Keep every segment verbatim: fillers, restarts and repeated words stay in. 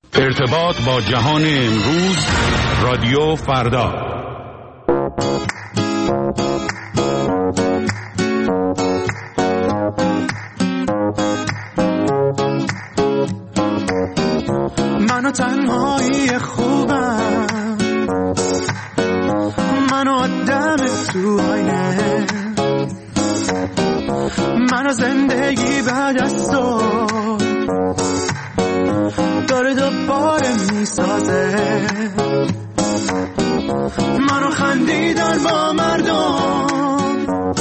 ارتباط با جهان امروز، رادیو فردا. منو تنهایی خوبم، منو آدم تو آینه، منو زندگی بعد از تو داره دوباره میسازه، منو خندیدن با مردم،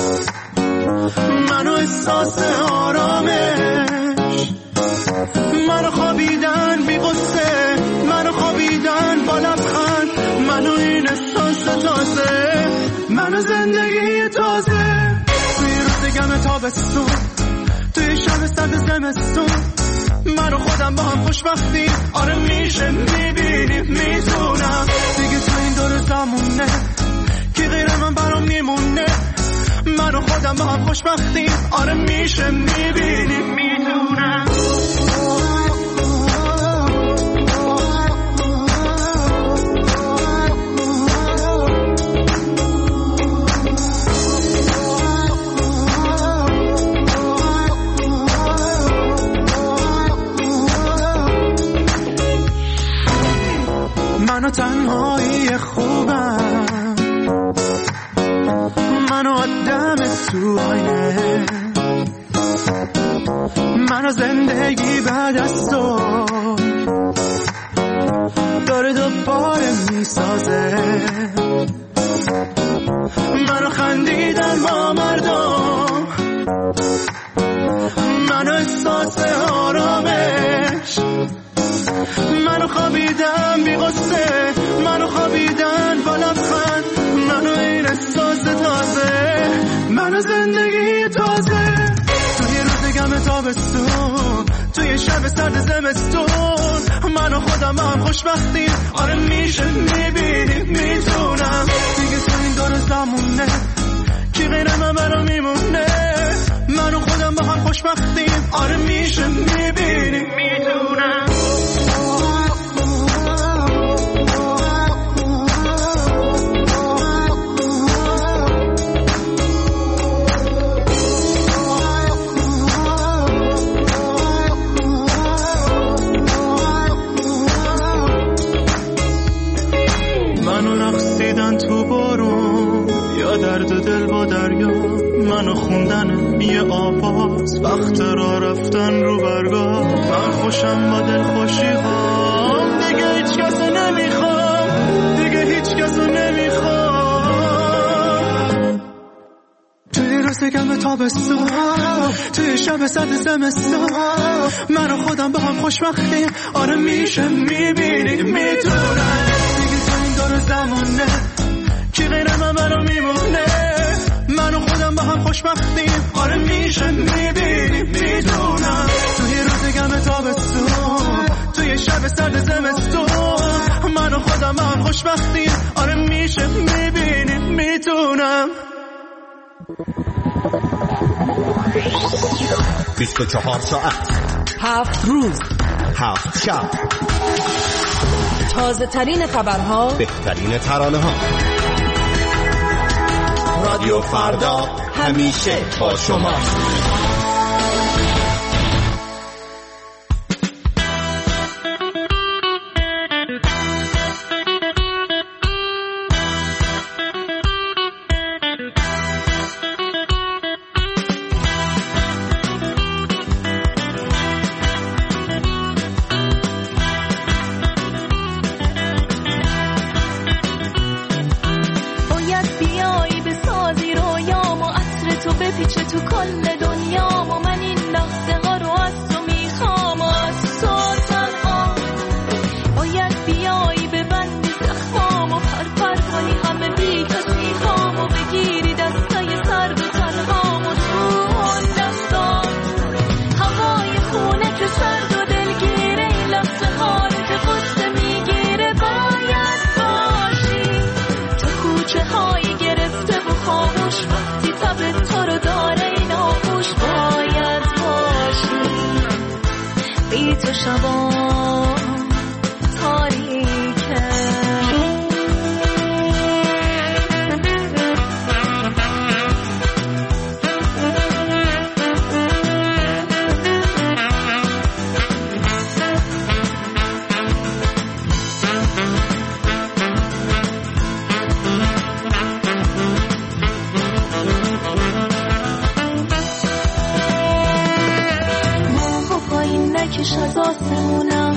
منو احساس آرامش، منو خوابیدن بی غصه، منو خوابیدن با لبخند، منو این احساس تازه، منو زندگی تازه. توی روز گم تابستون، توی شب سرد زمستون، منو خودم با هم خوشبختی، آره میشه میبینی میتونم دیگه تو این دور زمونه کی غیر من برام میمونه، منو خودم با هم خوشبختی، آره میشه میبینی میتونم. منو تنهایی خوبم، منو آدم تو آینه، منو زندگی بعد از تو داره دوباره میسازه، منو خندیدن با مردم، منو احساس آرامش، منو خوابیدم بی غصه، منو خوابیدن با لبخند، منو این احساس تازه، منو زندگی تازه. توی روز گم تابستون، توی شب سرد زمستون، منو خودم هم خوشبختی، آره میشه میبینی میتونم دیگه تو این دور زمونه کی غیر من برام میمونه، منو خودم با هم خوشبختی، آره میشه میبینی میتونم. تو بارون یا درد دل با دریا، منو خوندن یه آواز، وقت را رفتن رو برگاه، من خوشم با دل خوشی هام، دیگه هیچ کسو نمیخوام، دیگه هیچ کسو نمیخوام. توی روز گم تابستون، توی شب سرد زمستون، منو خودم با هم خوشبختیم، آره میشه میبینی میتونم دیگه تو این دور زمونه کی غیر من برام میمونه، منو خودم با هم خوشبختیم، آره میشه میبینی میدونم. توی روز گم تابستون، توی شب سرد زمستون، منو خودم با هم خوشبختیم، آره میشه میبینی میدونم. بیست و چهار ساعت، هفت روز، هفت شب، تازه ترین خبرها، بهترین ترانه ها. رادیو فردا همیشه با شما. پیچه تو کل دنیا، بمونم،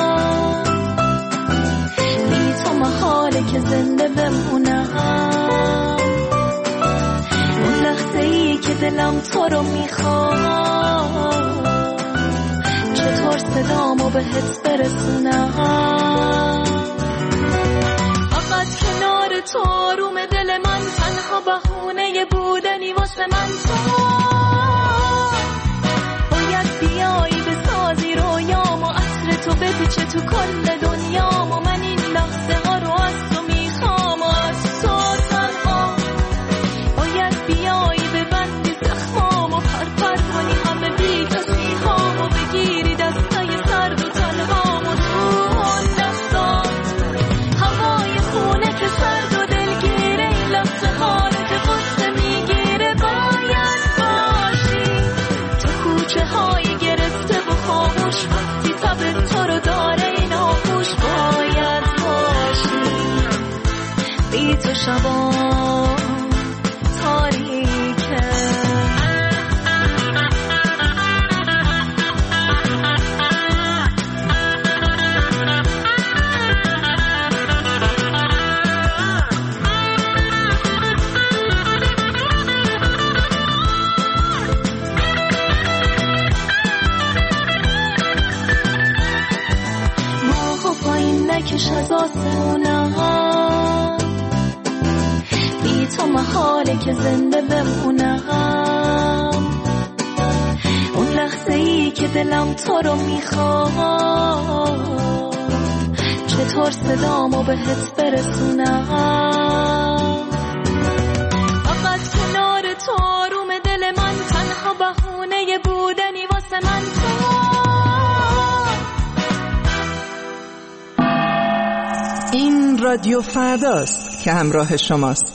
بی تو محاله که زنده بمونم. اون لحظه ای که دلم تو رو میخواد، چطور صدامو بهت برسونم. فقط کنار تو آروم دل من، تنها بهونه بودنی واسه من. تو باید بیایی بسازی رویامو، عطر تو بپیچه تو کل دنیامو. من این لحظه ها رو از تو میخوام و از تو تنها. باید بیایی ببندی زخمامو، پرپر کنی همه بی کسی هامو، بگیری دستای سرد و تنهامو. تو اون دستا هوای خونه که سرد و دلگیره، این لحظه ها رو که قصه میگیره. باید باشی تو کوچه های گرفته و خاموش، وقتی تب تو رو داره این آغوش. باید باشی بی تو شبا تاریکه. ماهو پایین نکش از آسمونم، بی تو محاله که زنده بمونم. اون لحظه ای که دلم تو رو میخواد، چطور صدامو بهت برسونم. فقط کنار تو آروم دل من، تنها بهونه بودنی واسه من. تو این رادیو فرداست که همراه شماست.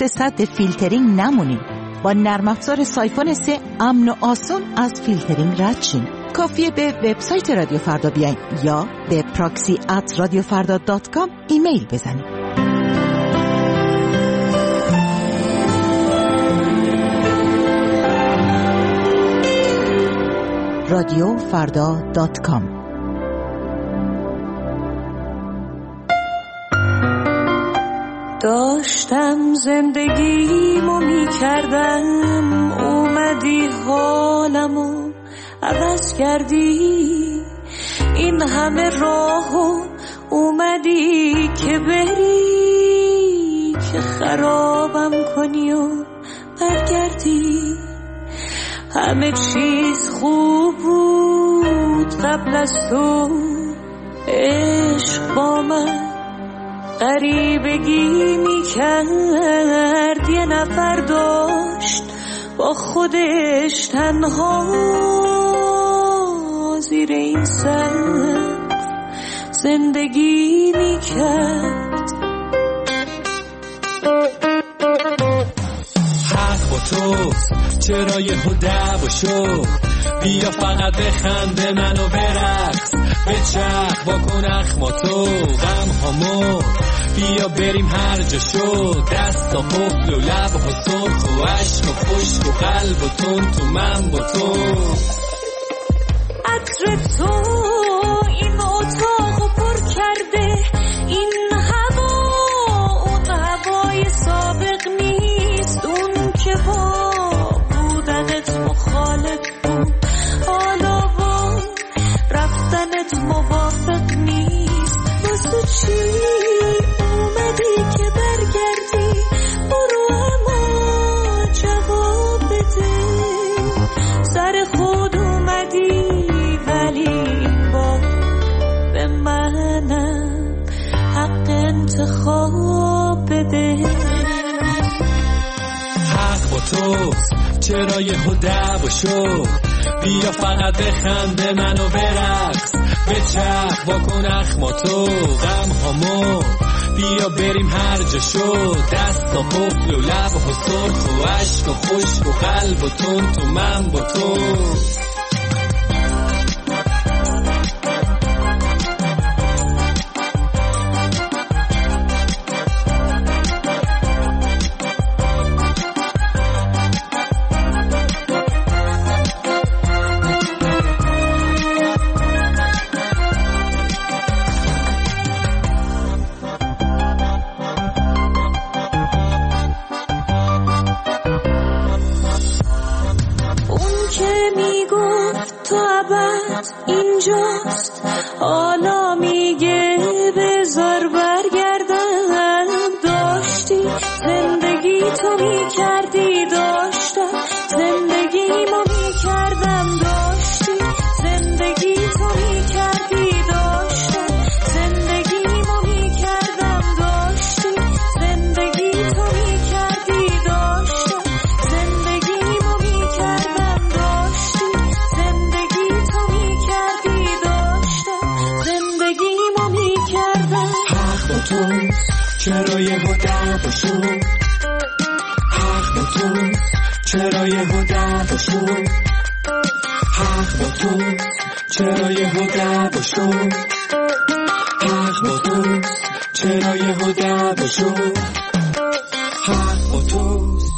دست سد فیلترینگ نمونین. با نرم افزار سایفون سه امن و آسون از فیلترینگ رد شین. کافیه به وبسایت رادیو فردا بیاین یا به پراکسی ات رادیو فردا دات کام ایمیل بزنین. رادیو فردا دات کام. داشتم زندگیمو میکردم، اومدی حالمو عوض کردی. این همه راهو اومدی که بری، که خرابم کنی و برگردی. همه چیز خوب بود قبل از تو، عشق با من غریبگی میکرد. یه نفر داشت با خودش تنها زیر این سقف زندگی میکرد. حق با توست، چرا یه هده باشو؟ بیا فقط بخنده منو برقص، بچرخ واکن اخماتو غم هامو. بیا بریم هر جا شد، دستا قفل و لب و سرخ و عشق و خشک و قلب و تون تو من با تو. عطر تو این اتاقو پر کرده، این هوا اون هوای سابق نیست. اون که با بودنت مخالف بود، حالا با رفتنت موافق نیست. واسه چی اومدی که برگردی؟ برو اما جواب بده. سر خود اومدی ولی با به منم حق انتخاب بده. حق با توست، چرا یه هده باشو؟ بیا فقط بخنده منو برقص، بچرخ واکن اخماتو غم هامو. بیا بریم هر جا شد، دستا قفل و لب و سرخ و عشق و خشک و قلب و تون تو من با تو. اینجاست حالا میگه بذار برگردم. داشتی زندگی تو میکردی، داشتم زندگی ما میکردم. داشتی زندگی تو میکردی، داشتم زندگی ما میکردم. داشتی زندگی تو میکردی، داشتم زندگی ما میکردم. داشتی زندگی تو میکردی، داشتم زندگی ما میکردم. حق با توست، چرا یه هده باشو؟ حق با توست، چرا یه هده باشو؟ حق با توست، چرا یه هده باشو؟ حق با توست، چرا یه هده باشو؟ حق با توست.